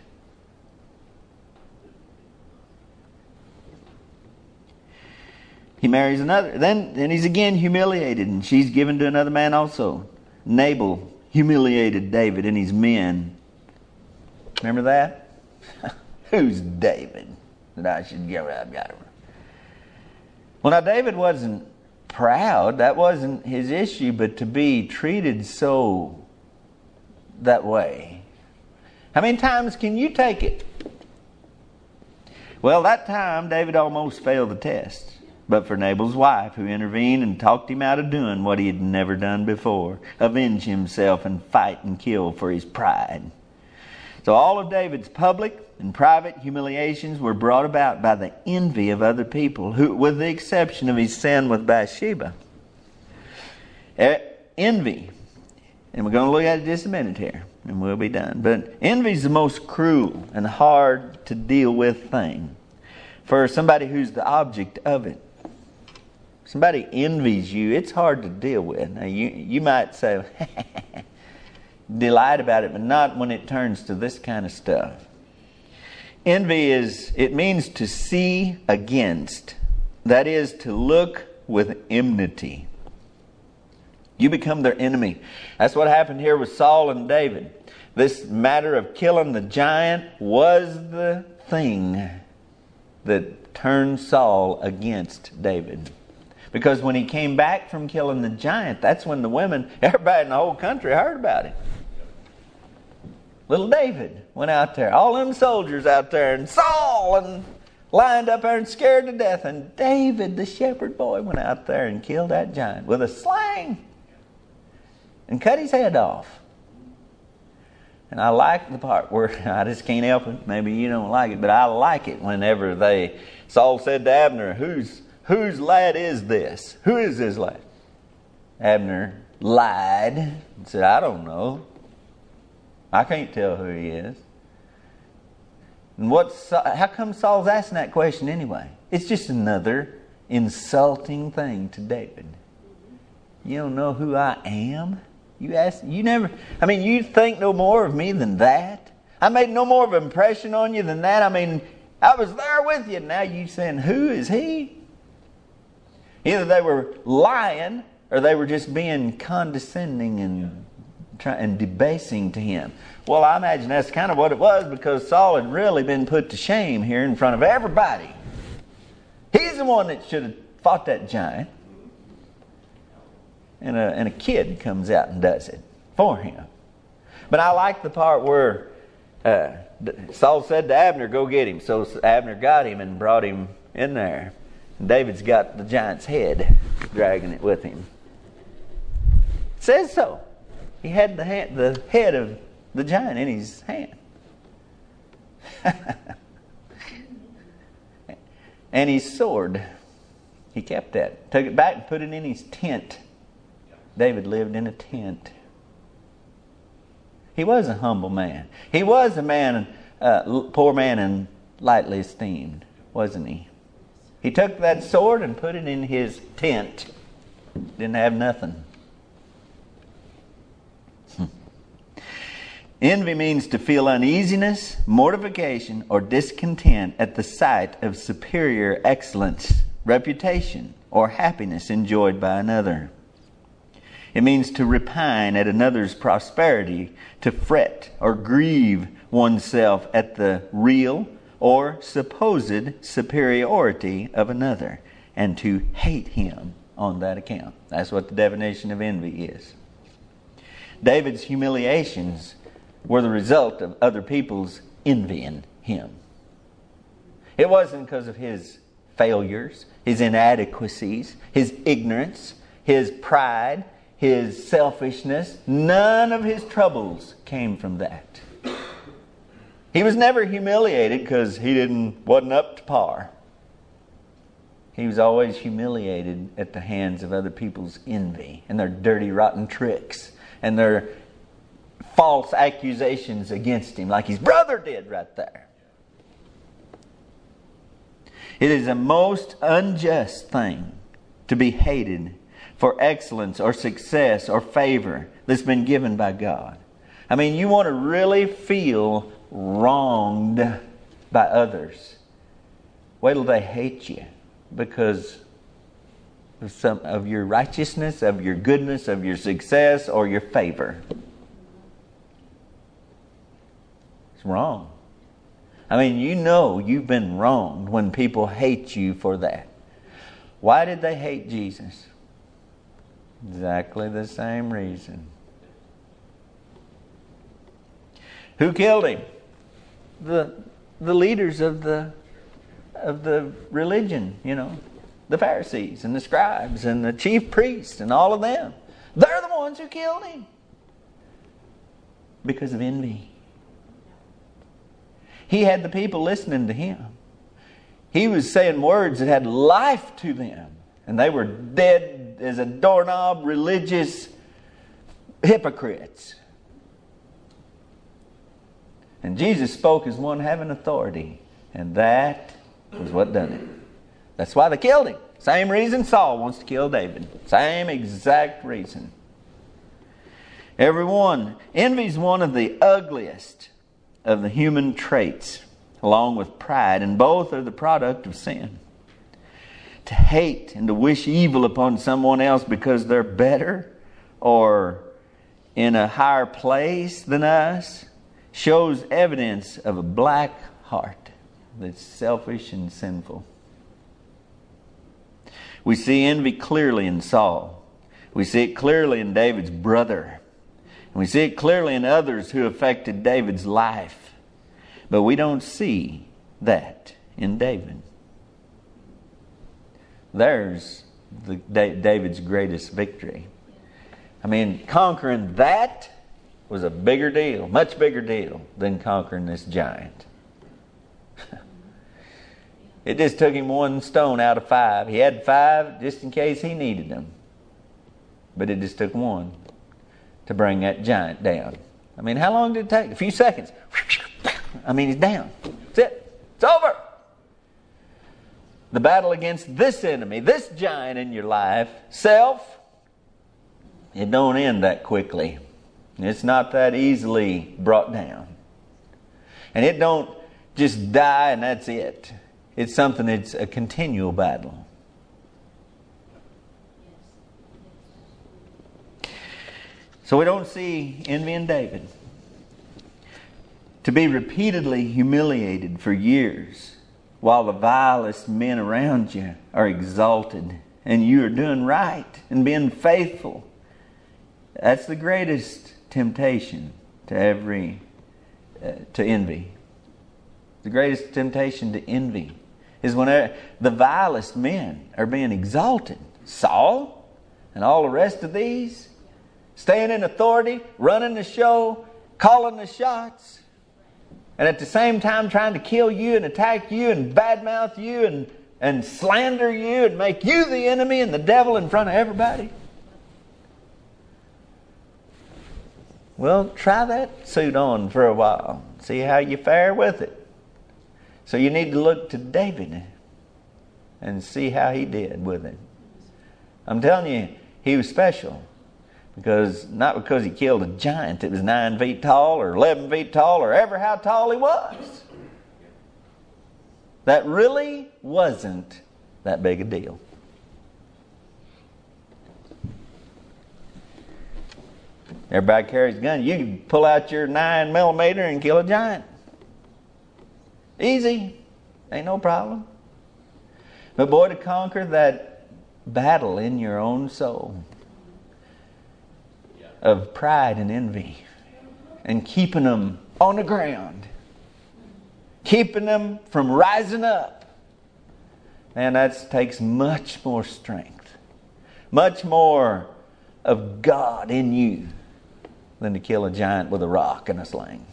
He marries another. Then, then he's again humiliated, and she's given to another man also. Nabal humiliated David and his men. Remember that? Who's David that I should give up? Well, now David wasn't proud. That wasn't his issue, but to be treated so that way. How many times can you take it? Well, that time David almost failed the test. But for Nabal's wife, who intervened and talked him out of doing what he had never done before, avenge himself and fight and kill for his pride. So all of David's public and private humiliations were brought about by the envy of other people, who, with the exception of his sin with Bathsheba. Envy. And we're going to look at it just a minute here, and we'll be done. But envy is the most cruel and hard to deal with thing for somebody who's the object of it. Somebody envies you, it's hard to deal with. Now you, you might say, delight about it, but not when it turns to this kind of stuff. Envy is, it means to see against. That is, to look with enmity. You become their enemy. That's what happened here with Saul and David. This matter of killing the giant was the thing that turned Saul against David. Because when he came back from killing the giant, that's when the women, everybody in the whole country heard about it. Little David went out there, all them soldiers out there, and Saul and lined up there and scared to death. And David, the shepherd boy, went out there and killed that giant with a sling and cut his head off. And I like the part where, I just can't help it, maybe you don't like it, but I like it whenever they, Saul said to Abner, whose, whose lad is this? Who is this lad? Abner lied and said, I don't know. I can't tell who he is. And what's, how come Saul's asking that question anyway? It's just another insulting thing to David. You don't know who I am? You ask, you never, I mean, you think no more of me than that? I made no more of an impression on you than that? I mean, I was there with you. Now you saying, who is he? Either they were lying Or they were just being condescending and try, and debasing to him? Well, I imagine that's kind of what it was, because Saul had really been put to shame here in front of everybody. He's the one that should have fought that giant. And a, and a kid comes out and does it for him. But I like the part where uh, Saul said to Abner, go get him. So Abner got him and brought him in there. And David's got the giant's head, dragging it with him. It says so. He had the, hand, the head of the giant in his hand. And his sword, he kept that. Took it back and put it in his tent. David lived in a tent. He was a humble man. He was a man, uh, poor man and lightly esteemed, wasn't he? He took that sword and put it in his tent. Didn't have nothing. Envy means to feel uneasiness, mortification, or discontent at the sight of superior excellence, reputation, or happiness enjoyed by another. It means to repine at another's prosperity, to fret or grieve oneself at the real or supposed superiority of another, and to hate him on that account. That's what the definition of envy is. David's humiliations were the result of other people's envying him. It wasn't because of his failures, his inadequacies, his ignorance, his pride, his selfishness. None of his troubles came from that. He was never humiliated because he didn't wasn't up to par. He was always humiliated at the hands of other people's envy and their dirty, rotten tricks and their false accusations against him, like his brother did right there. It is a most unjust thing to be hated for excellence or success or favor that's been given by God. I mean, you want to really feel wronged by others. Wait till they hate you because of some of your righteousness, of your goodness, of your success, or your favor. It's wrong. I mean, you know you've been wronged when people hate you for that. Why did they hate Jesus? Exactly the same reason. Who killed him? The the leaders of the of the religion, you know, the Pharisees and the scribes and the chief priests and all of them. They're the ones who killed him because of envy. He had the people listening to him. He was saying words that had life to them, and they were dead as a doorknob, religious hypocrites. And Jesus spoke as one having authority, and that was what done it. That's why they killed him. Same reason Saul wants to kill David. Same exact reason. Everyone, envy is one of the ugliest of the human traits, along with pride, and both are the product of sin. To hate and to wish evil upon someone else because they're better or in a higher place than us shows evidence of a black heart that's selfish and sinful. We see envy clearly in Saul. We see it clearly in David's brother. And we see it clearly in others who affected David's life. But we don't see that in David. There's the, David's greatest victory. I mean, conquering that was a bigger deal, much bigger deal than conquering this giant. It just took him one stone out of five. He had five just in case he needed them. But it just took one to bring that giant down. I mean, how long did it take? A few seconds. I mean, he's down. That's it. It's over. The battle against this enemy, this giant in your life, self, it don't end that quickly. It's not that easily brought down. And it don't just die and that's it. It's something that's a continual battle. So we don't see envy in David. To be repeatedly humiliated for years while the vilest men around you are exalted and you are doing right and being faithful. That's the greatest temptation to every, uh, to envy. The greatest temptation to envy is when the vilest men are being exalted. Saul and all the rest of these, staying in authority, running the show, calling the shots, and at the same time trying to kill you and attack you and badmouth you and, and slander you and make you the enemy and the devil in front of everybody. Well, try that suit on for a while. See how you fare with it. So you need to look to David and see how he did with it. I'm telling you, he was special. Because not because he killed a giant that was nine feet tall or eleven feet tall or ever how tall he was. That really wasn't that big a deal. Everybody carries a gun. You can pull out your nine millimeter and kill a giant. Easy. Ain't no problem. But boy, to conquer that battle in your own soul of pride and envy and keeping them on the ground, keeping them from rising up, man, that takes much more strength, much more of God in you than to kill a giant with a rock and a sling.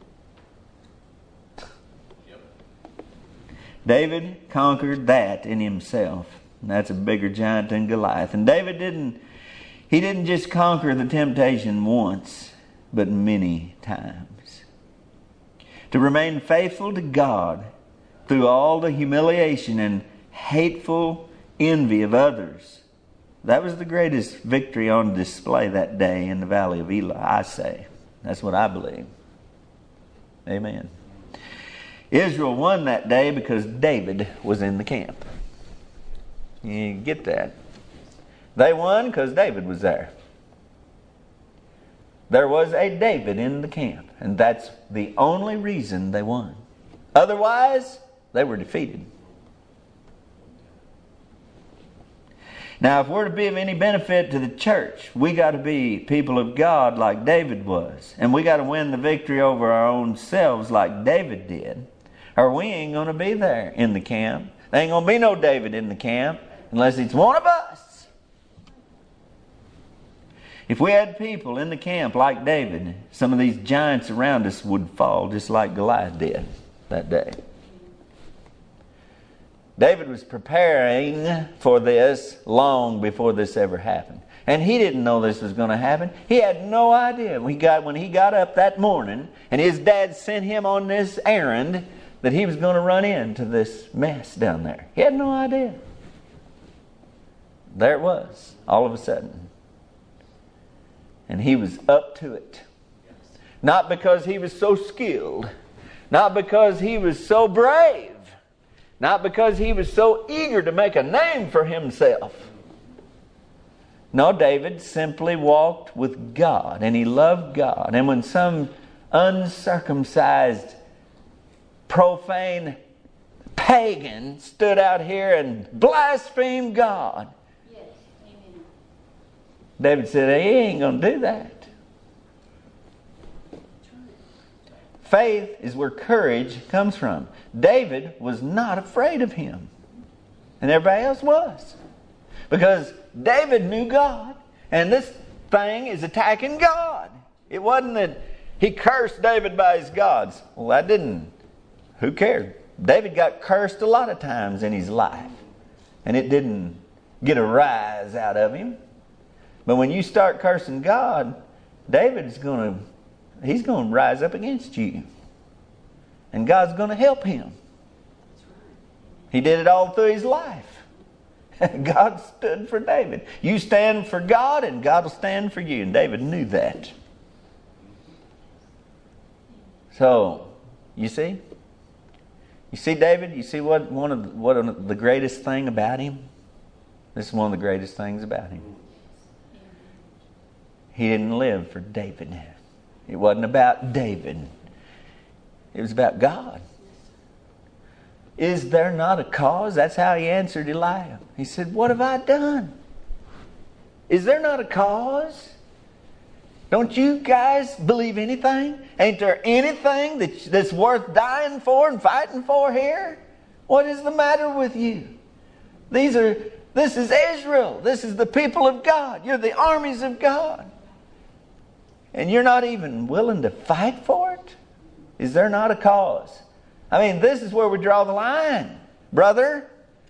Yep. David conquered that in himself. And that's a bigger giant than Goliath. And David didn't He didn't just conquer the temptation once, but many times. To remain faithful to God through all the humiliation and hateful envy of others. That was the greatest victory on display that day in the valley of Elah, I say. That's what I believe. Amen. Israel won that day because David was in the camp. You get that? They won because David was there. There was a David in the camp, and that's the only reason they won. Otherwise, they were defeated. Now, if we're to be of any benefit to the church, we got to be people of God like David was. And we got to win the victory over our own selves like David did. Or we ain't going to be there in the camp. There ain't going to be no David in the camp unless it's one of us. If we had people in the camp like David, some of these giants around us would fall just like Goliath did that day. David was preparing for this long before this ever happened. And he didn't know this was going to happen. He had no idea. When he got, when he got up that morning and his dad sent him on this errand that he was going to run into this mess down there. He had no idea. There it was, all of a sudden. And he was up to it. Not because he was so skilled. Not because he was so brave. Not because he was so eager to make a name for himself. No, David simply walked with God and he loved God. And when some uncircumcised, profane pagan stood out here and blasphemed God, yes, amen, David said, he ain't going to do that. Faith is where courage comes from. David was not afraid of him. And everybody else was. Because David knew God. And this thing is attacking God. It wasn't that he cursed David by his gods. Well, that didn't. Who cared? David got cursed a lot of times in his life. And it didn't get a rise out of him. But when you start cursing God, David's going to He's going to rise up against you. And God's going to help him. He did it all through his life. God stood for David. You stand for God and God will stand for you. And David knew that. So, you see? You see David? You see what one of the, what the greatest thing about him? This is one of the greatest things about him. He didn't live for David. It wasn't about David. It was about God. Is there not a cause? That's how he answered Eliab. He said, what have I done? Is there not a cause? Don't you guys believe anything? Ain't there anything that, that's worth dying for and fighting for here? What is the matter with you? These are, this is Israel. This is the people of God. You're the armies of God. And you're not even willing to fight for it? Is there not a cause? I mean, this is where we draw the line, brother.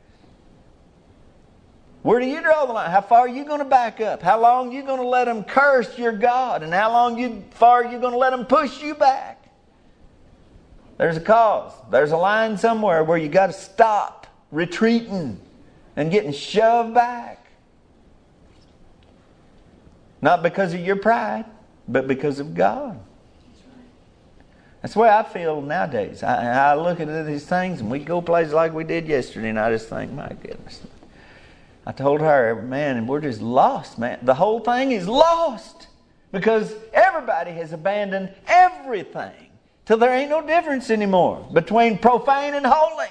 Where do you draw the line? How far are you going to back up? How long are you going to let them curse your God? And how long you, far are you going to let them push you back? There's a cause. There's a line somewhere where you got to stop retreating and getting shoved back. Not because of your pride, but because of God. That's the way I feel nowadays. I, I look at these things and we go places like we did yesterday and I just think, my goodness. I told her, man, we're just lost, man. The whole thing is lost because everybody has abandoned everything till there ain't no difference anymore between profane and holy.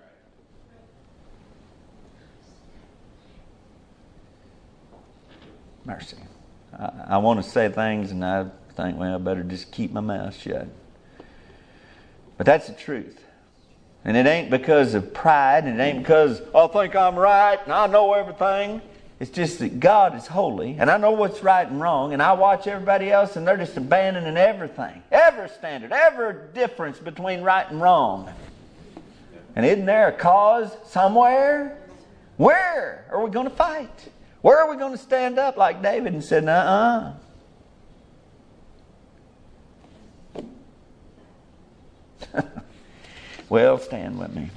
Mercy. I, I want to say things and I think, well, I better just keep my mouth shut. But that's the truth. And it ain't because of pride, and it ain't because I think I'm right and I know everything. It's just that God is holy and I know what's right and wrong, and I watch everybody else and they're just abandoning everything. Every standard, every difference between right and wrong. And isn't there a cause somewhere? Where are we going to fight? Where are we going to stand up like David and said, uh-uh. Well, stand with me.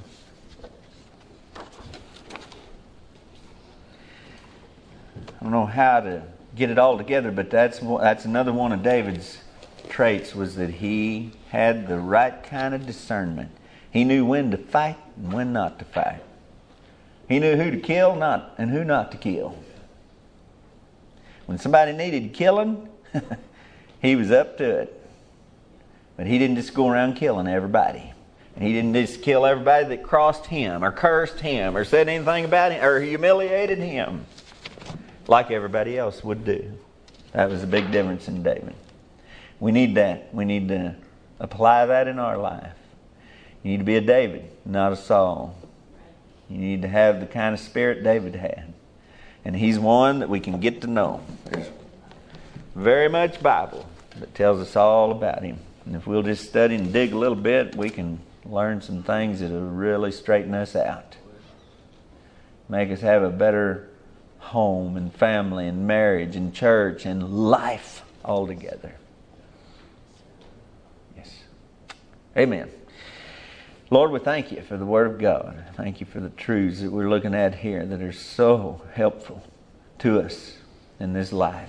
I don't know how to get it all together, but that's that's another one of David's traits, was that he had the right kind of discernment. He knew when to fight and when not to fight. He knew who to kill not and who not to kill. When somebody needed killing, he was up to it. But he didn't just go around killing everybody. And he didn't just kill everybody that crossed him or cursed him or said anything about him or humiliated him like everybody else would do. That was a big difference in David. We need that. We need to apply that in our life. You need to be a David, not a Saul. You need to have the kind of spirit David had. And he's one that we can get to know. There's very much Bible that tells us all about him. And if we'll just study and dig a little bit, we can learn some things that will really straighten us out. Make us have a better home and family and marriage and church and life altogether. Yes. Amen. Lord, we thank you for the Word of God. Thank you for the truths that we're looking at here that are so helpful to us in this life.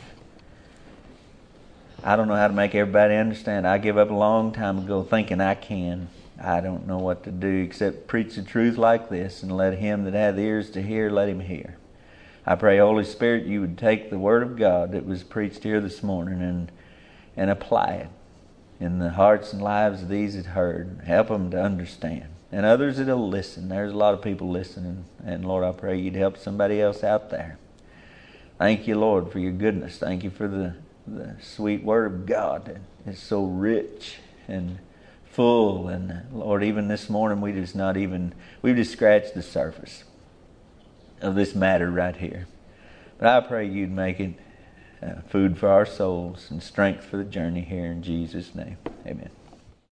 I don't know how to make everybody understand. I gave up a long time ago thinking I can. I don't know what to do except preach the truth like this and let him that hath ears to hear, let him hear. I pray, Holy Spirit, you would take the Word of God that was preached here this morning and and apply it in the hearts and lives of these that heard. Help them to understand. And others that will listen. There's a lot of people listening. And Lord, I pray you'd help somebody else out there. Thank you, Lord, for your goodness. Thank you for the, the sweet Word of God that is so rich and full. And Lord, even this morning we just not even, we've just scratched the surface of this matter right here. But I pray you'd make it uh, food for our souls and strength for the journey here in Jesus' name. Amen.